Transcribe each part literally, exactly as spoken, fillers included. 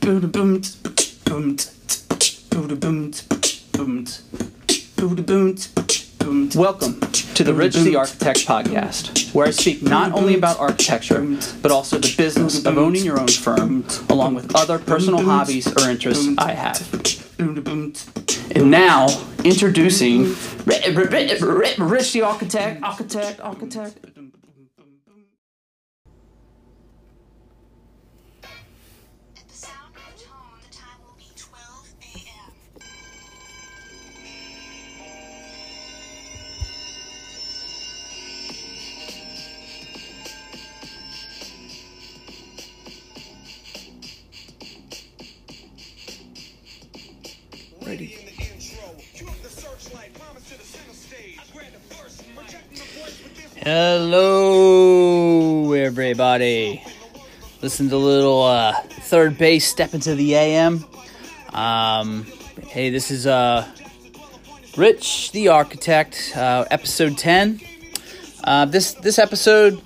Welcome to the Rich the Architect podcast, where I speak not only about architecture, but also the business of owning your own firm, along with other personal hobbies or interests I have. And now, introducing Rich the Architect, Architect, Architect. Ready. Hello, everybody. Listen to a little uh, third base step into the A M. Um, hey, this is uh, Rich the Architect, uh, episode ten. Uh, this this episode,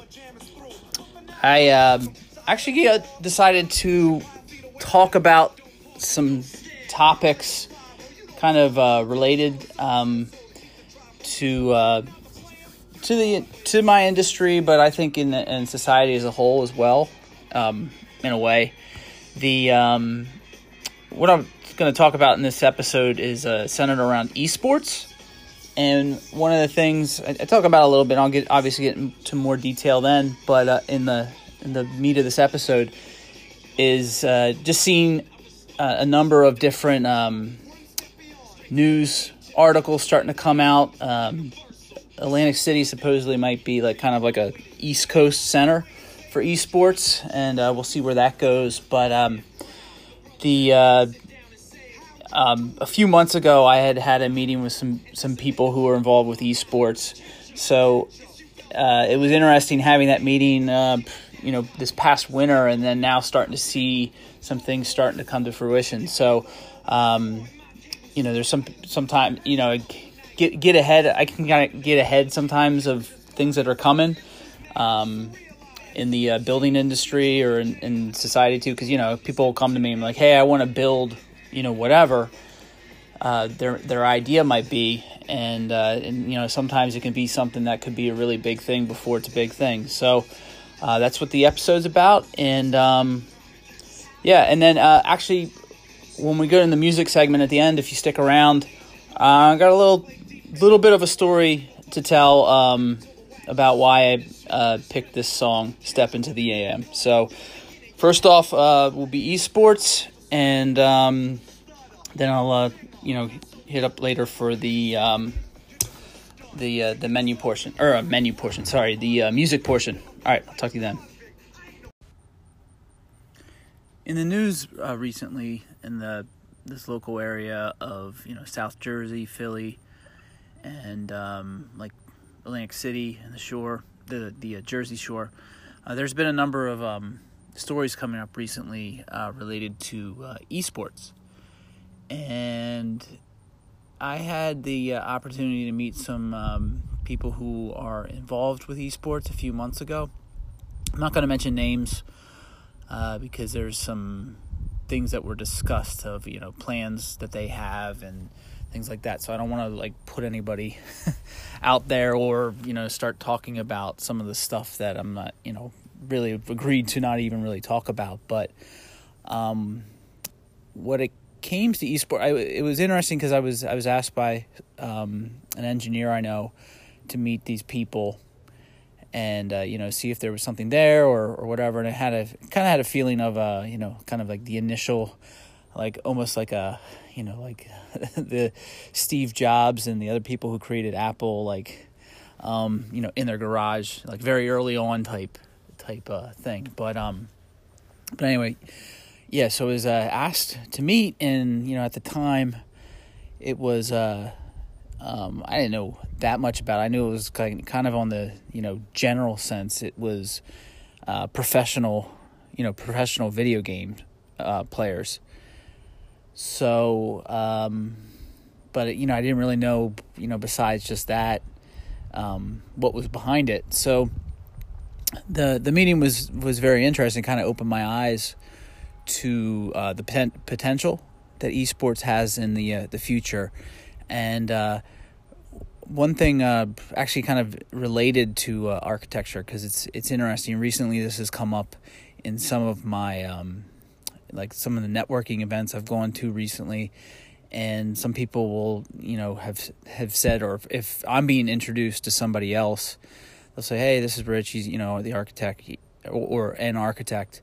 I uh, actually uh, decided to talk about some topics kind of uh, related um, to uh, to the to my industry, but I think in in society as a whole as well. Um, in a way, the um, what I'm going to talk about in this episode is uh, centered around esports, and one of the things I, I talk about a little bit. I'll get obviously get into more detail then, but uh, in the in the meat of this episode is uh, just seeing uh, a number of different um, news articles starting to come out. Um, Atlantic City supposedly might be like kind of like a East Coast center for esports, and uh, we'll see where that goes. But um, the uh, um, a few months ago, I had had a meeting with some some people who were involved with esports. So uh, it was interesting having that meeting, uh, you know, this past winter, and then now starting to see some things starting to come to fruition. So. Um, You know, there's some sometimes, you know, get get ahead. I can kind of get ahead sometimes of things that are coming um, in the uh, building industry or in, in society too. Because, you know, people will come to me and be like, hey, I want to build, you know, whatever uh, their their idea might be. And, uh, and, you know, sometimes it can be something that could be a really big thing before it's a big thing. So uh, that's what the episode's about. And, um, yeah, and then uh, actually... when we go in the music segment at the end, if you stick around, uh, I got a little little bit of a story to tell um, about why I uh, picked this song, Step Into the A M. So first off uh, will be esports, and um, then I'll uh, you know hit up later for the um, the uh, the menu portion, or uh, menu portion, sorry, the uh, music portion. All right, I'll talk to you then. In the news uh, recently, in the this local area of you know South Jersey, Philly, and um, like Atlantic City and the shore, the the uh, Jersey Shore, uh, there's been a number of um, stories coming up recently uh, related to uh, esports, and I had the uh, opportunity to meet some um, people who are involved with esports a few months ago. I'm not going to mention names. Uh, because there's some things that were discussed of, you know, plans that they have and things like that. So I don't want to, like, put anybody out there or, you know, start talking about some of the stuff that I'm not, you know, really agreed to not even really talk about. But um, what it came to eSport, I, it was interesting because I was, I was asked by um, an engineer I know to meet these people and, uh, you know, see if there was something there or, or whatever. And I had a kind of had a feeling of, uh, you know, kind of like the initial, like almost like a, you know, like the Steve Jobs and the other people who created Apple, like, um, you know, in their garage, like very early on type, type uh, thing. But, um, but anyway, yeah, so I was uh, asked to meet, and, you know, at the time it was, uh, Um, I didn't know that much about it. I knew it was kind of on the, you know, general sense. It was uh, professional, you know, professional video game uh, players. So, um, but, you know, I didn't really know, you know, besides just that, um, what was behind it. So the the meeting was, was very interesting, kind of opened my eyes to uh, the poten- potential that esports has in the uh, the future. And uh, one thing uh, actually kind of related to uh, architecture, because it's it's interesting. Recently, this has come up in some of my um, like some of the networking events I've gone to recently, and some people will you know have have said, or if, if I'm being introduced to somebody else, they'll say, "Hey, this is Rich. He's you know the architect or, or an architect,"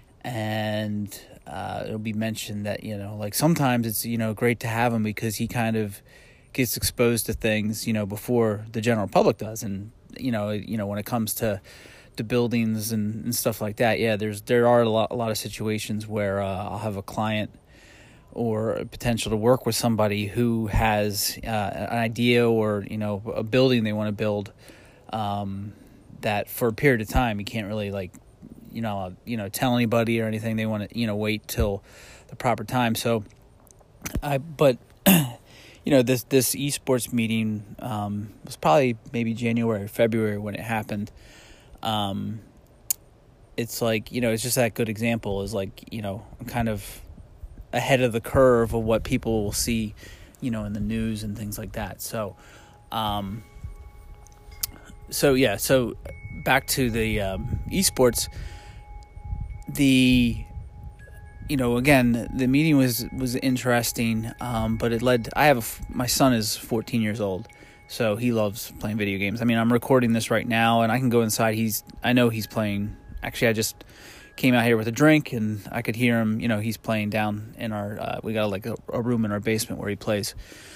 and uh, it'll be mentioned that you know like sometimes it's you know great to have him because he kind of gets exposed to things, you know, before the general public does. And, you know, you know, when it comes to, to buildings and, and stuff like that, yeah, there's, there are a lot, a lot of situations where, uh, I'll have a client or a potential to work with somebody who has, uh, an idea or, you know, a building they want to build, um, that for a period of time, you can't really like, you know, you know, tell anybody or anything. They want to, you know, wait till the proper time. So I, but, you know, this this esports meeting um, was probably maybe January or February when it happened. Um, it's like, you know, it's just that good example is like, you know, I'm kind of ahead of the curve of what people will see, you know, in the news and things like that. So, um, so yeah, so back to the um, esports, the... You know, again, the meeting was, was interesting, um, but it led... I have a... My son is fourteen years old, so he loves playing video games. I mean, I'm recording this right now, and I can go inside. He's... I know he's playing... Actually, I just came out here with a drink, and I could hear him. You know, he's playing down in our... Uh, we got, like, a, a room in our basement where he plays.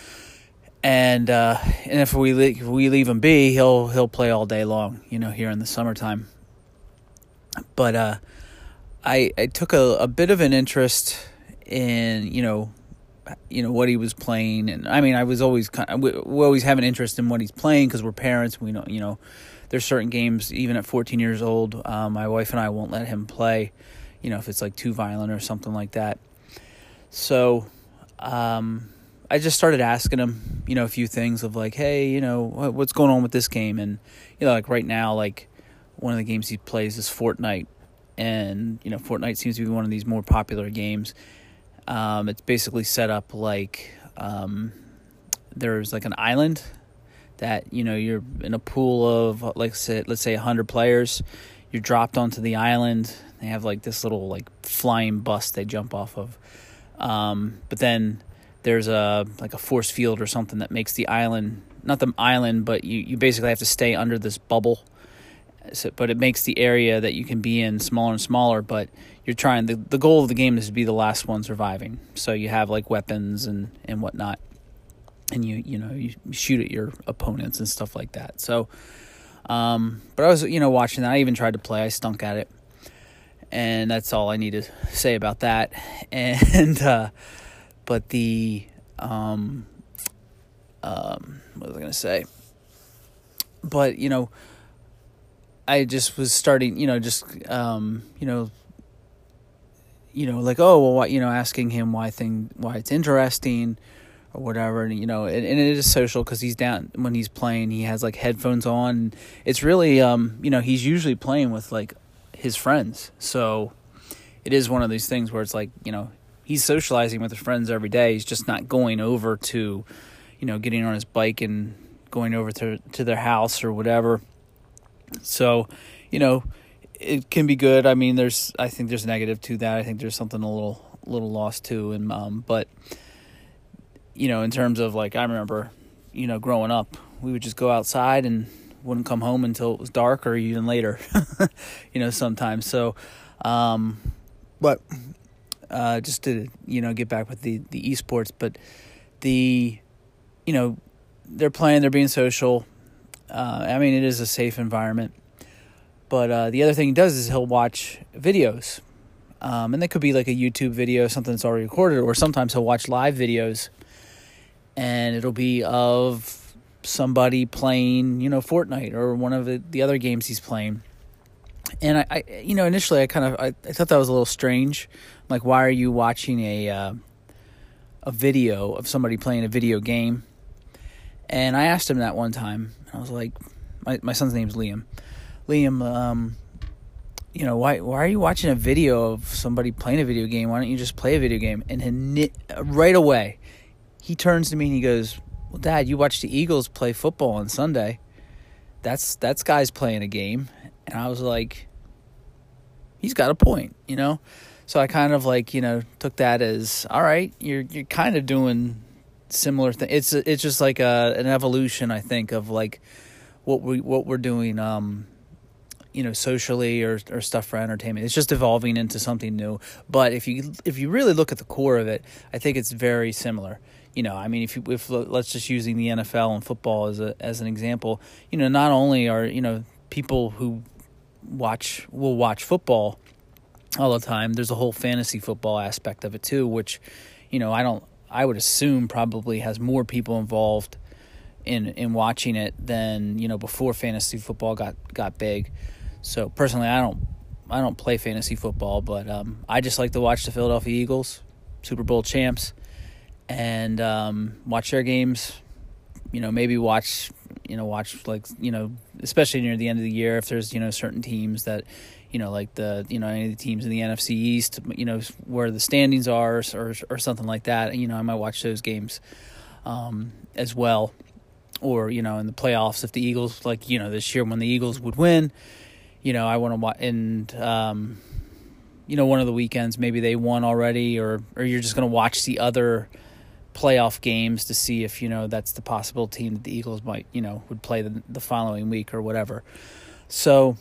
And uh, and if we, le- if we leave him be, he'll he'll play all day long, you know, here in the summertime. But... uh I, I took a, a bit of an interest in, you know, you know, what he was playing. And I mean, I was always kind of, we, we always have an interest in what he's playing because we're parents. We know, you know, there's certain games, even at fourteen years old, um, my wife and I won't let him play, you know, if it's like too violent or something like that. So, um, I just started asking him, you know, a few things of like, hey, you know, what, what's going on with this game? And, you know, like right now, like one of the games he plays is Fortnite. And, you know, Fortnite seems to be one of these more popular games. Um, it's basically set up like um, there's like an island that, you know, you're in a pool of, like, say, let's say one hundred players. You're dropped onto the island. They have like this little like flying bus they jump off of. Um, but then there's a like a force field or something that makes the island, not the island, but you, you basically have to stay under this bubble. So, but it makes the area that you can be in smaller and smaller, but you're trying, the, the goal of the game is to be the last one surviving. So you have like weapons and, and whatnot, and you, you know, you shoot at your opponents and stuff like that. So, um, but I was, you know, watching that. I even tried to play, I stunk at it, and that's all I need to say about that. And, uh, but the, um, um, what was I going to say? But, you know, I just was starting, you know, just, um, you know, you know, like, oh, well, what, you know, asking him why thing, why it's interesting or whatever. And, you know, and, and it is social because he's down when he's playing, he has like headphones on. It's really, um, you know, he's usually playing with like his friends. So it is one of these things where it's like, you know, he's socializing with his friends every day. He's just not going over to, you know, getting on his bike and going over to, to their house or whatever. So, you know, it can be good. I mean, there's, I think there's negative to that. I think there's something a little, little lost too. And, um, but, you know, in terms of like, I remember, you know, growing up, we would just go outside and wouldn't come home until it was dark or even later, you know, sometimes. So, um, but, uh, just to, you know, get back with the, the esports, but the, you know, they're playing, they're being social. Uh, I mean, it is a safe environment, but uh, the other thing he does is he'll watch videos, um, and they could be like a YouTube video, something that's already recorded, or sometimes he'll watch live videos, and it'll be of somebody playing, you know, Fortnite or one of the, the other games he's playing. And I, I you know, initially I kind of I, I thought that was a little strange. Like, why are you watching a uh, a video of somebody playing a video game? And I asked him that one time. I was like, my my son's name's Liam. Liam, um, you know, why why are you watching a video of somebody playing a video game? Why don't you just play a video game? And he, right away, he turns to me and he goes, well, Dad, you watch the Eagles play football on Sunday. That's that's guys playing a game. And I was like, he's got a point, you know? So I kind of like, you know, took that as, all right, you're you're kind of doing similar thing. It's it's just like a, an evolution, I think, of like what we what we're doing um you know, socially or or stuff for entertainment. It's just evolving into something new. But if you if you really look at the core of it, I think it's very similar. You know, I mean, if you, if let's just using the N F L and football as a as an example, you know, not only are, you know, people who watch will watch football all the time, there's a whole fantasy football aspect of it too, which, you know, I don't I would assume probably has more people involved in in watching it than, you know, before fantasy football got got big. So personally, I don't I don't play fantasy football, but um, I just like to watch the Philadelphia Eagles, Super Bowl champs, and um, watch their games. You know, maybe watch you know watch like you know especially near the end of the year if there's you know certain teams that you know like the you know any of the teams in the N F C East, you know where the standings are or or something like that. You know, I might watch those games um, as well, or you know in the playoffs if the Eagles like you know this year when the Eagles would win. You know, I want to watch, and, um, you know, one of the weekends, maybe they won already, or, or you're just going to watch the other playoff games to see if, you know, that's the possible team that the Eagles might, you know, would play the, the following week or whatever. So,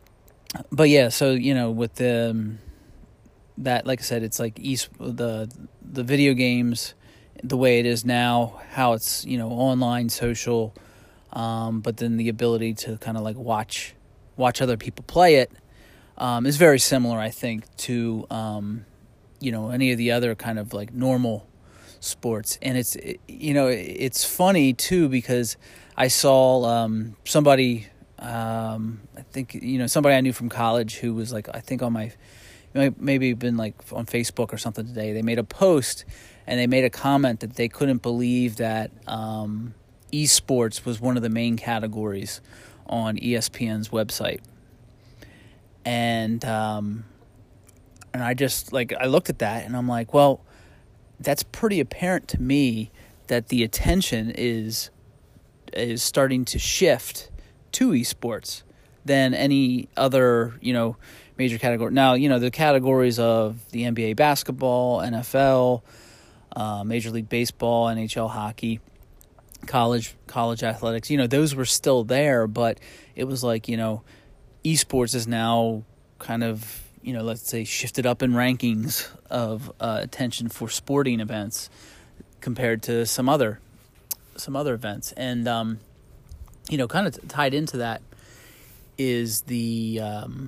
but yeah, so, you know, with the, um, that, like I said, it's like East, the, the video games, the way it is now, how it's, you know, online, social, um, but then the ability to kind of like watch watch other people play it um, is very similar, I think, to, um, you know, any of the other kind of like normal sports. And it's, it, you know, it's funny too, because I saw um, somebody, um, I think, you know, somebody I knew from college who was like, I think on my, maybe been like on Facebook or something today, they made a post and they made a comment that they couldn't believe that um, esports was one of the main categories on E S P N's website. And um, and I just, like, I looked at that and I'm like, well, that's pretty apparent to me that the attention is is starting to shift to esports than any other, you know, major category. Now, you know, the categories of the N B A basketball, N F L, uh, Major League Baseball, N H L hockey, college college athletics, you know, those were still there, but it was like, you know, esports is now kind of, you know, let's say shifted up in rankings of uh, attention for sporting events compared to some other some other events. And um, you know, kind of t- tied into that is the um,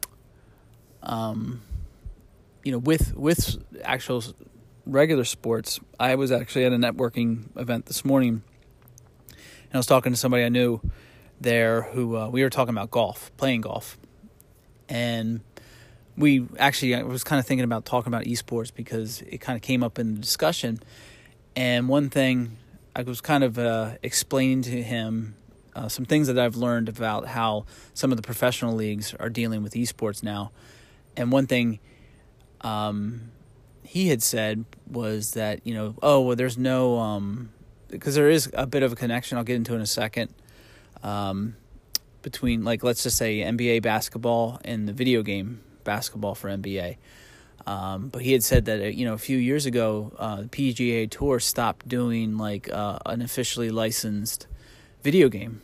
um, you know, with with actual regular sports. I was actually at a networking event this morning. And I was talking to somebody I knew there who uh, we were talking about golf, playing golf. And we actually, I was kind of thinking about talking about esports because it kind of came up in the discussion. And one thing I was kind of uh, explaining to him uh, some things that I've learned about how some of the professional leagues are dealing with esports now. And one thing um, he had said was that, you know, oh, well, there's no... Um, because there is a bit of a connection I'll get into in a second um, between, like, let's just say N B A basketball and the video game basketball for N B A. Um, but he had said that, you know, a few years ago, uh, the P G A Tour stopped doing, like, uh, an officially licensed video game.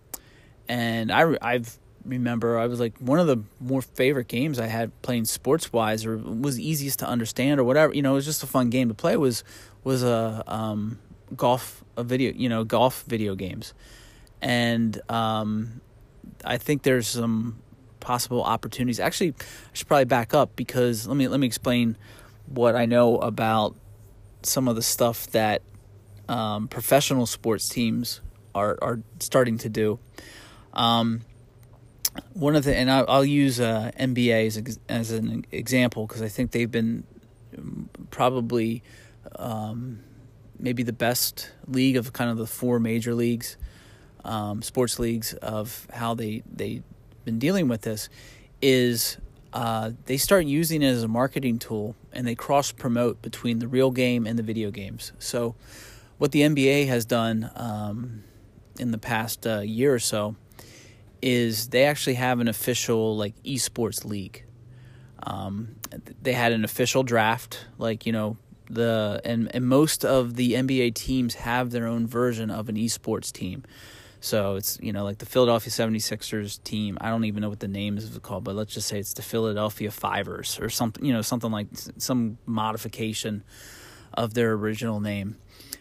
And I I've remember I was like, one of the more favorite games I had playing sports-wise or was easiest to understand or whatever, you know, it was just a fun game to play was, was a... Um, golf a video you know golf video games. And um I think there's some possible opportunities. Actually, I should probably back up because let me let me explain what I know about some of the stuff that um professional sports teams are are starting to do. Um one of the and I'll, I'll use uh N B A as, as an example because I think they've been probably um maybe the best league of kind of the four major leagues, um, sports leagues, of how they, they've been dealing with this is uh, they start using it as a marketing tool, and they cross-promote between the real game and the video games. So what the N B A has done um, in the past uh, year or so is they actually have an official like esports league. Um, they had an official draft, like, you know, the and, and most of the N B A teams have their own version of an esports team. So it's, you know, like the Philadelphia seventy-sixers team. I don't even know what the name is called, but let's just say it's the Philadelphia Fivers or something, you know, something like some modification of their original name.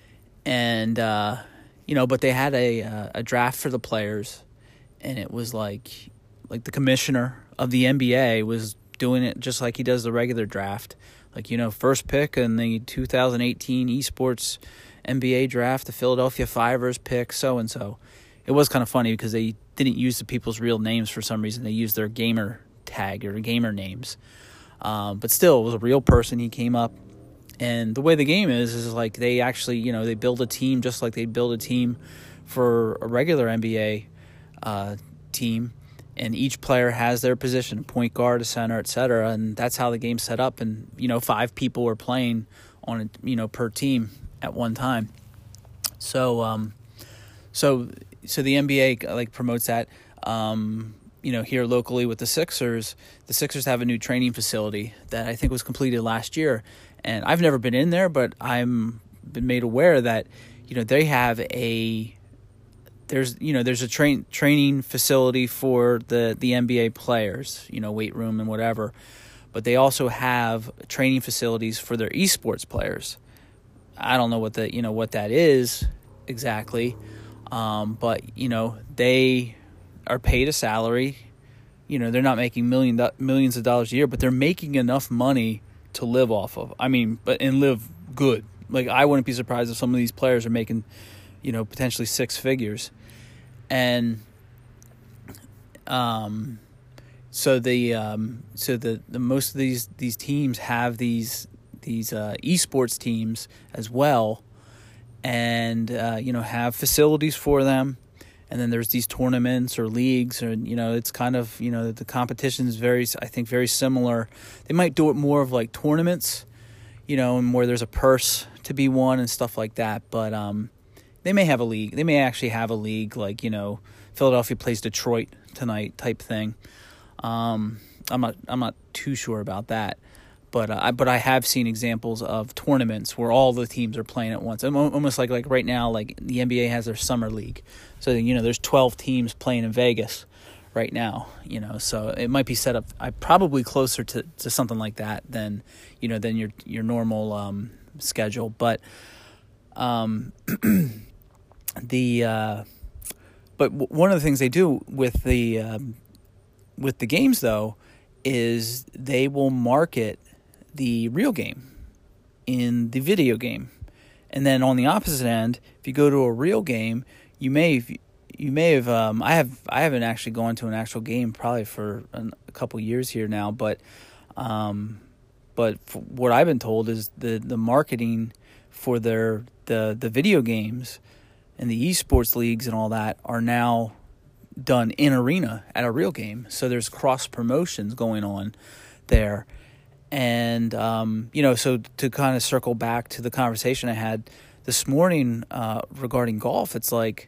And, uh, you know, but they had a uh, a draft for the players, and it was like like the commissioner of the N B A was doing it just like he does the regular draft. Like, you know, first pick in the two thousand eighteen esports N B A draft, the Philadelphia Fivers pick so-and-so. It was kind of funny because they didn't use the people's real names for some reason. They used their gamer tag or gamer names. Um, but still, it was a real person. He came up. And the way the game is, is like they actually, you know, they build a team just like they build a team for a regular N B A uh, team. And each player has their position, point guard, a center, et cetera. And that's how the game's set up. And, you know, five people are playing on, a, you know, per team at one time. So, um, so, so the N B A like promotes that. Um, you know, here locally with the Sixers, the Sixers have a new training facility that I think was completed last year. And I've never been in there, but I'm been made aware that, you know, they have a there's you know there's a train training facility for the the N B A players, you know, weight room and whatever, but they also have training facilities for their esports players. I don't know what the you know what that is exactly, um, but you know they are paid a salary. You know, they're not making million millions of dollars a year, but they're making enough money to live off of. I mean, but and live good. Like, I wouldn't be surprised if some of these players are making, you know, potentially six figures. And um so the um so the, the most of these these teams have these these uh esports teams as well, and uh you know have facilities for them. And then there's these tournaments or leagues, or, you know, it's kind of, you know, the competition is very, I think, very similar. They might do it more of like tournaments, you know, and where there's a purse to be won and stuff like that. But um, they may have a league. They may actually have a league like, you know, Philadelphia plays Detroit tonight type thing. Um, I'm not, I'm not too sure about that. But uh, I but I have seen examples of tournaments where all the teams are playing at once. Almost like like right now, like the N B A has their summer league, so you know there's twelve teams playing in Vegas right now. You know, so it might be set up. I probably closer to, to something like that than you know than your your normal um, schedule. But um, the uh, but w- one of the things they do with the um, with the games though is they will market the real game in the video game. And then on the opposite end, if you go to a real game, you may have, you may have um, I have I haven't actually gone to an actual game probably for an, a couple years here now, but um, but what I've been told is the the marketing for their the the video games and the esports leagues and all that are now done in arena at a real game. So there's cross promotions going on there. And, um, you know, so to kind of circle back to the conversation I had this morning uh, regarding golf, it's like,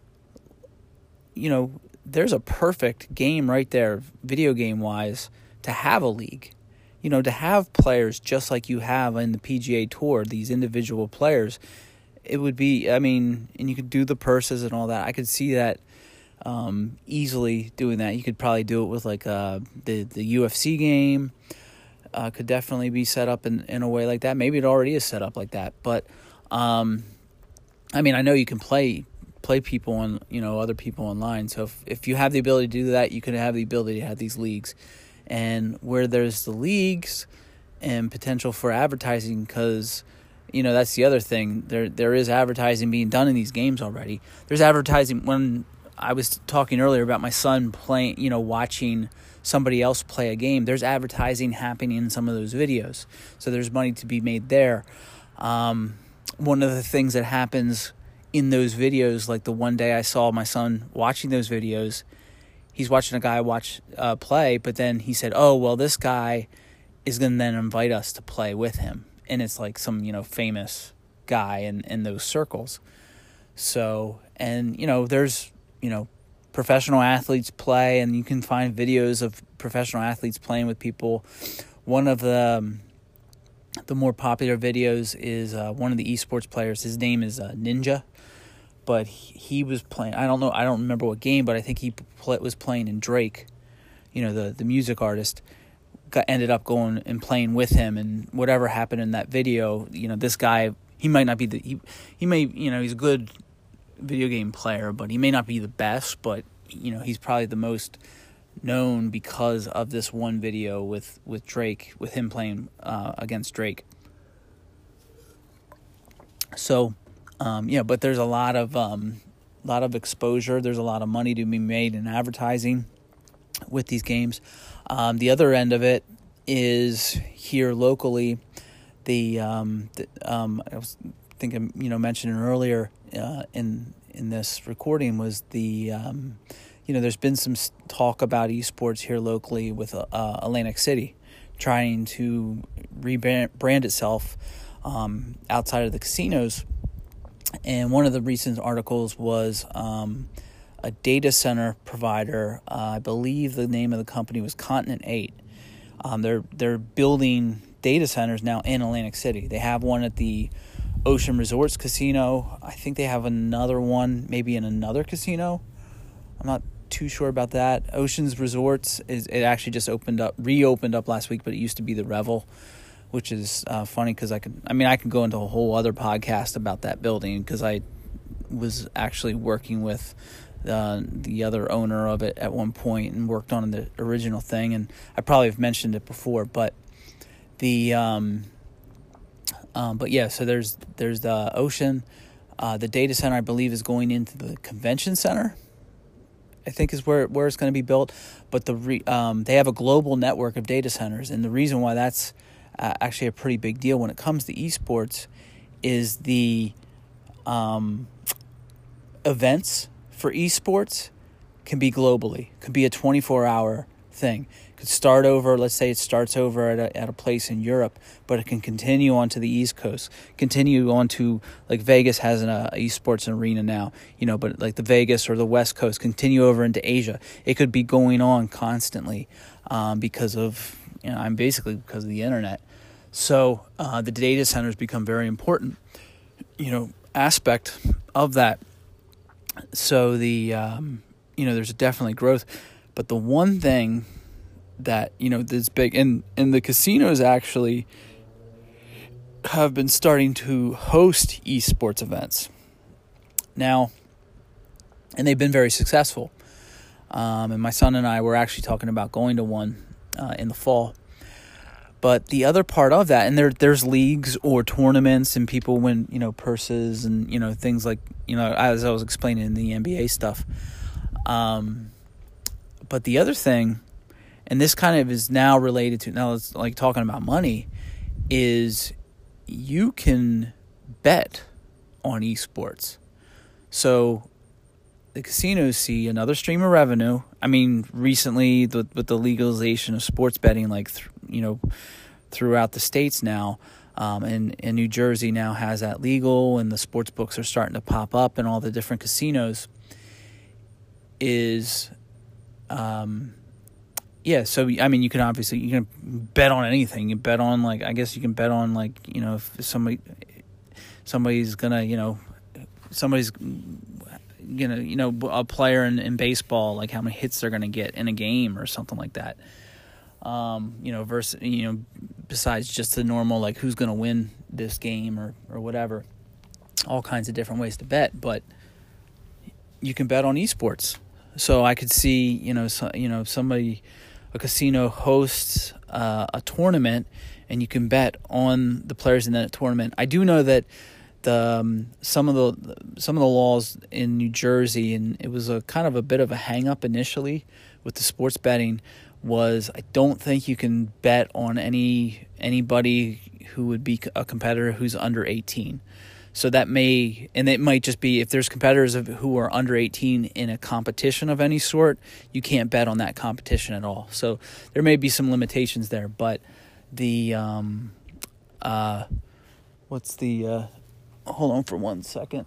you know, there's a perfect game right there, video game-wise, to have a league. You know, to have players just like you have in the P G A Tour, these individual players, it would be, I mean, and you could do the purses and all that. I could see that um, easily doing that. You could probably do it with, like, uh, the, the U F C game. Uh, could definitely be set up in, in a way like that. Maybe it already is set up like that. But, um, I mean, I know you can play play people on, you know, other people online. So if, if you have the ability to do that, you can have the ability to have these leagues. And where there's the leagues and potential for advertising, because, you know, that's the other thing. There There is advertising being done in these games already. There's advertising. When I was talking earlier about my son playing, you know, watching somebody else play a game, there's advertising happening in some of those videos. So there's money to be made there. Um, one of the things that happens in those videos, like the one day I saw my son watching those videos, he's watching a guy watch uh, play, but then he said, oh, well, this guy is going to then invite us to play with him. And it's like some, you know, famous guy in, in those circles. So, and, you know, there's, you know, professional athletes play, and you can find videos of professional athletes playing with people. One of the um, the more popular videos is uh, one of the esports players. His name is uh, Ninja, but he, he was playing. I don't know. I don't remember what game, but I think he play, was playing in Drake. You know, the the music artist. Got, ended up going and playing with him, and whatever happened in that video. You know, this guy. He might not be the. He he may. You know, he's a good video game player, but he may not be the best. But you know, he's probably the most known because of this one video with, with Drake, with him playing uh, against Drake. So, um, yeah, but there's a lot of um, lot of exposure. There's a lot of money to be made in advertising with these games. Um, the other end of it is here locally. The, um, the um, I was thinking, you know, mentioning earlier uh, in in this recording was the. Um, You know, there's been some talk about esports here locally with uh, Atlantic City trying to rebrand itself um, outside of the casinos. And one of the recent articles was um, a data center provider. Uh, I believe the name of the company was Continent eight. Um, they're they're building data centers now in Atlantic City. They have one at the Ocean Resorts Casino. I think they have another one maybe in another casino. I'm not too sure about that. Ocean's Resorts is it actually just opened up, reopened up last week, but it used to be the Revel, which is uh, funny because I could. I mean, I could go into a whole other podcast about that building because I was actually working with uh, the other owner of it at one point and worked on the original thing, and I probably have mentioned it before, but the um, um but yeah, so there's there's the Ocean, uh, the data center I believe is going into the convention center. I think is where where it's going to be built, but the re, um, they have a global network of data centers, and the reason why that's uh, actually a pretty big deal when it comes to esports is the um, events for esports can be globally, could be a twenty-four hour thing. Could start over, let's say it starts over at a, at a place in Europe, but it can continue on to the East Coast, continue on to, like Vegas has an uh, esports arena now, you know, but like the Vegas or the West Coast, continue over into Asia. It could be going on constantly um, because of, you know, I'm basically because of the internet. So uh, the data centers become very important, you know, aspect of that. So the, um, you know, there's definitely growth, but the one thing that, you know, this big, and, and the casinos actually have been starting to host esports events now, and they've been very successful. Um, and my son and I were actually talking about going to one uh, in the fall. But the other part of that, and there there's leagues or tournaments, and people win, you know, purses and, you know, things like, you know, as I was explaining in the N B A stuff. Um, but the other thing, and this kind of is now related to, now it's like talking about money, is you can bet on esports. So the casinos see another stream of revenue. I mean, recently the, with the legalization of sports betting, like, th- you know, throughout the states now, um, and, and New Jersey now has that legal, and the sports books are starting to pop up in all the different casinos, is... Um, Yeah, so, I mean, you can obviously, you can bet on anything. You bet on, like, I guess you can bet on, like, you know, if somebody, somebody's going to, you know, somebody's, you know, you know, a player in, in baseball, like how many hits they're going to get in a game or something like that. Um, you know, versus, you know, besides just the normal, like, who's going to win this game or, or whatever. All kinds of different ways to bet, but you can bet on esports. So I could see, you know, so, you know, somebody, a casino hosts uh, a tournament, and you can bet on the players in that tournament. I do know that the um, some of the some of the laws in New Jersey, and it was a kind of a bit of a hang up initially with the sports betting, was I don't think you can bet on any anybody who would be a competitor who's under eighteen. So that may, and it might just be if there's competitors of, who are under eighteen in a competition of any sort, you can't bet on that competition at all. So there may be some limitations there, but the, um, uh, what's the, uh, hold on for one second.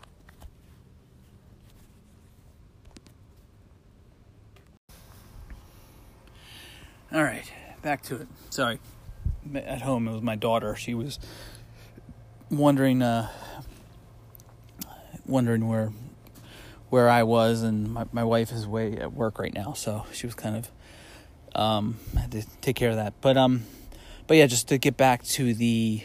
All right, back to it. Sorry. At home, it was my daughter. She was wondering, uh, wondering where, where I was, and my, my wife is away at work right now, so she was kind of, um, had to take care of that. But um, but yeah, just to get back to the,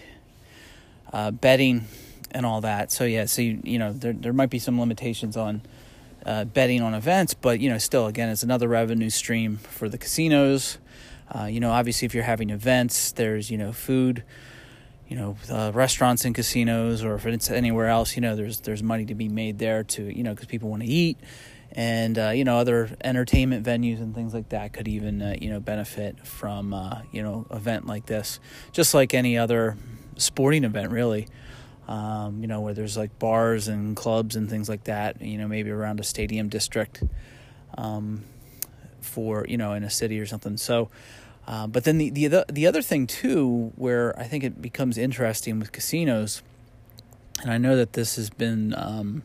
uh, betting and all that. So yeah, so you, you know, there there might be some limitations on, uh, betting on events, but you know, still, again, it's another revenue stream for the casinos. Uh, you know, obviously, if you're having events, there's, you know, food, you know, uh, restaurants and casinos, or if it's anywhere else, you know, there's there's money to be made there to, you know, because people want to eat. And, uh, you know, other entertainment venues and things like that could even, uh, you know, benefit from, uh, you know, event like this. Just like any other sporting event, really, um, you know, where there's like bars and clubs and things like that, you know, maybe around a stadium district um, for, you know, in a city or something. So, Uh, but then the, the the other thing, too, where I think it becomes interesting with casinos, and I know that this has been, um,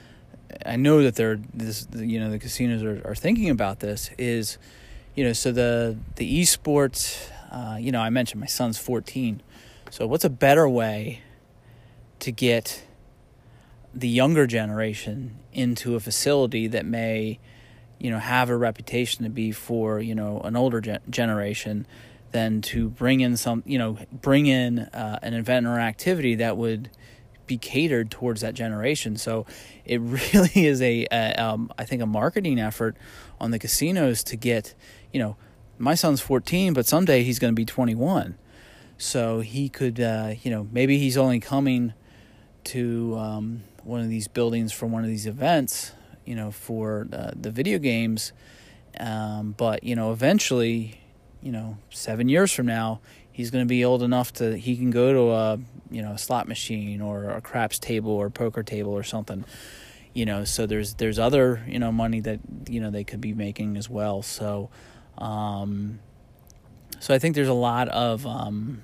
I know that they're, this, you know, the casinos are, are thinking about this, is, you know, so the, the esports, uh, you know, I mentioned my son's fourteen. So what's a better way to get the younger generation into a facility that may, you know, have a reputation to be for, you know, an older gen- generation than to bring in some, you know, bring in uh, an event or activity that would be catered towards that generation. So it really is a, a um, I think, a marketing effort on the casinos to get, you know, my son's fourteen, but someday he's going to be twenty-one. So he could, uh, you know, maybe he's only coming to um, one of these buildings for one of these events, you know, for uh, the video games. Um, but, you know, eventually, you know, seven years from now, he's going to be old enough to, he can go to a, you know, a slot machine or a craps table or poker table or something, you know, so there's, there's other, you know, money that, you know, they could be making as well. So, um, so I think there's a lot of, um,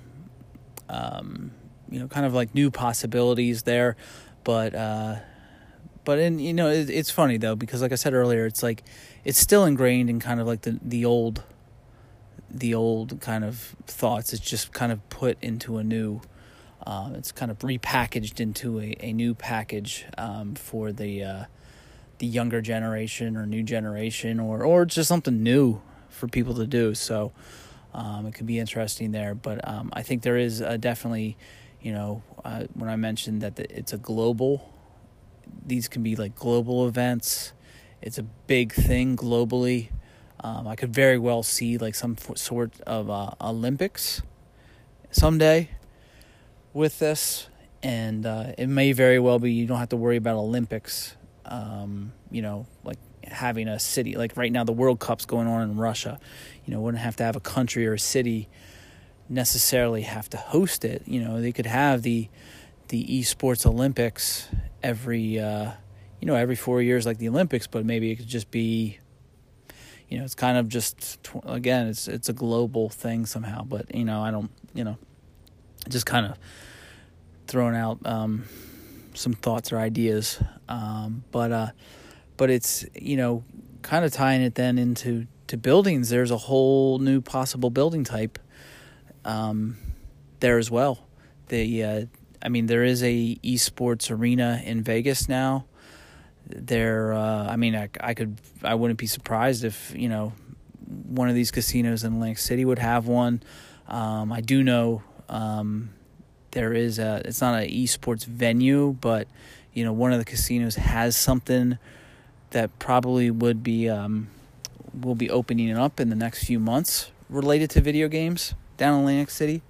um, you know, kind of like new possibilities there, but, uh, But, in, you know, it, it's funny, though, because like I said earlier, it's like, it's still ingrained in kind of like the, the old, the old kind of thoughts. It's just kind of put into a new, um, it's kind of repackaged into a, a new package um, for the uh, the younger generation or new generation, or, or just something new for people to do. So um, it could be interesting there. But um, I think there is uh, definitely, you know, uh, when I mentioned that the, it's a global, these can be like global events. It's a big thing globally. Um, I could very well see like some sort of uh, Olympics someday with this. And uh, it may very well be you don't have to worry about Olympics, um, you know, like having a city. Like right now the World Cup's going on in Russia. You know, wouldn't have to have a country or a city necessarily have to host it. You know, they could have the the esports Olympics every, uh, you know, every four years like the Olympics, but maybe it could just be, you know, it's kind of just, again, it's it's a global thing somehow. But, you know, I don't, you know, just kind of throwing out um, some thoughts or ideas. Um, but, uh, but it's, you know, kind of tying it then into to buildings. There's a whole new possible building type um, there as well. The, uh, I mean, there is a esports arena in Vegas now. There, uh, I mean, I, I could, I wouldn't be surprised if, you know, one of these casinos in Atlantic City would have one. Um, I do know um, there is a, it's not an esports venue, but, you know, one of the casinos has something that probably would be, um, will be opening up in the next few months related to video games down in Atlantic City.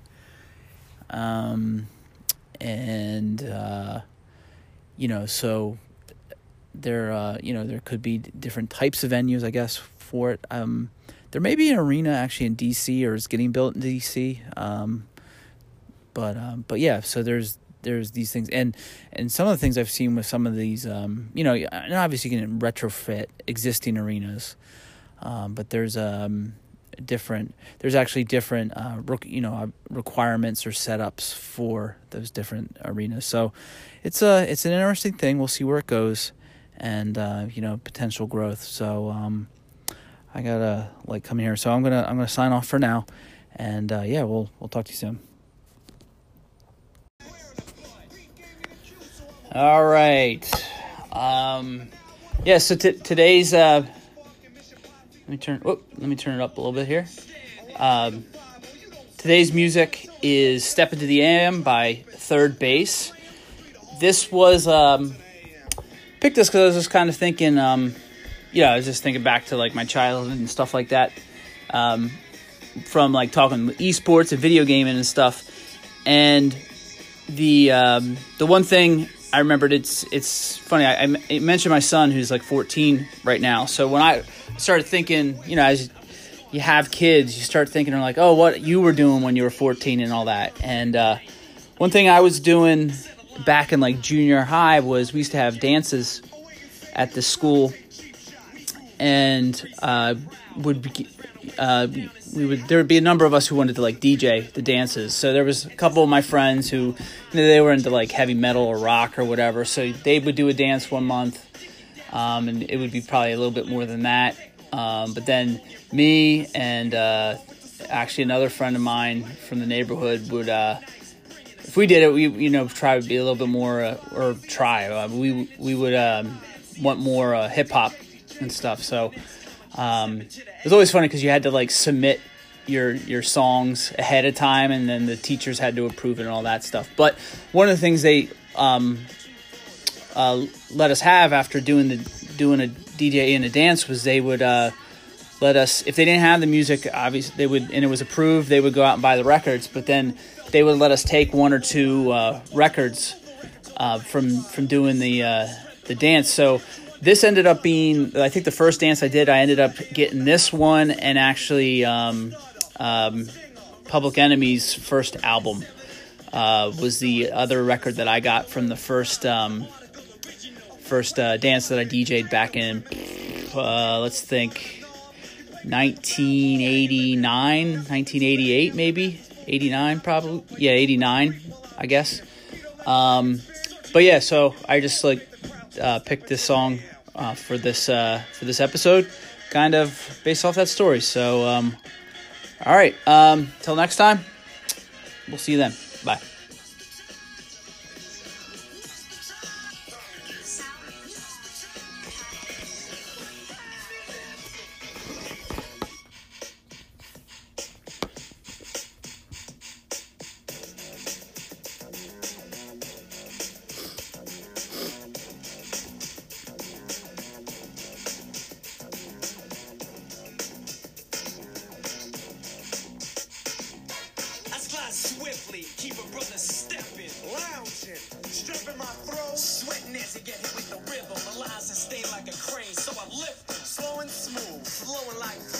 Um, and, uh, you know, so there, uh, you know, there could be different types of venues, I guess, for it. Um, there may be an arena actually in D C or is getting built in D C. Um, but, um, but yeah, so there's, there's these things, and and some of the things I've seen with some of these, um, you know, and obviously you can retrofit existing arenas, um, but there's um different. There's actually different, uh, you know, requirements or setups for those different arenas. So it's a it's an interesting thing. We'll see where it goes, and uh, you know, potential growth. So um, I gotta like come here. So I'm gonna I'm gonna sign off for now, and uh, yeah, we'll we'll talk to you soon. All right. Um, yeah. So t- today's. Uh, let me turn. Oh, let me turn it up a little bit here. Um, today's music is "Step Into the A M" by Third Base. This was um, picked this because I was just kind of thinking. Um, yeah, I was just thinking back to like my childhood and stuff like that. Um, from like talking esports and video gaming and stuff, and the um, the one thing. I remembered it's it's funny. I, I mentioned my son who's like fourteen right now. So when I started thinking, you know, as you have kids, you start thinking like, oh, what you were doing when you were fourteen and all that. And uh, one thing I was doing back in like junior high was we used to have dances at the school, and uh, would be, uh, we would there would be a number of us who wanted to like D J the dances. So there was a couple of my friends who, you know, they were into like heavy metal or rock or whatever. So they would do a dance one month, um, and it would be probably a little bit more than that. Um, but then me and uh, actually another friend of mine from the neighborhood would, uh, if we did it, we you know try to be a little bit more uh, or try. Uh, we we would um, want more uh, hip hop and stuff. So. Um, it was always funny because you had to like submit your your songs ahead of time, and then the teachers had to approve it and all that stuff. But one of the things they um, uh, let us have after doing the doing a D J and a dance was they would uh, let us, if they didn't have the music, obviously they would, and it was approved, they would go out and buy the records. But then they would let us take one or two uh, records uh, from from doing the uh, the dance. So. This ended up being, I think the first dance I did, I ended up getting this one and actually um, um, Public Enemy's first album uh, was the other record that I got from the first um, first uh, dance that I D J'd back in, uh, let's think, nineteen eighty-nine, nineteen eighty-eight maybe, eighty-nine probably, yeah, eighty-nine, I guess. Um, but yeah, so I just like uh, picked this song uh, for this uh, for this episode, kind of based off that story. So, um, all right, um, till next time, we'll see you then. Bye. Swiftly, keep a brother stepping, lounging, stripping my throat, sweating as you get hit with the rhythm. The lines that stay like a crane, so I lift, slow and smooth, flowing like.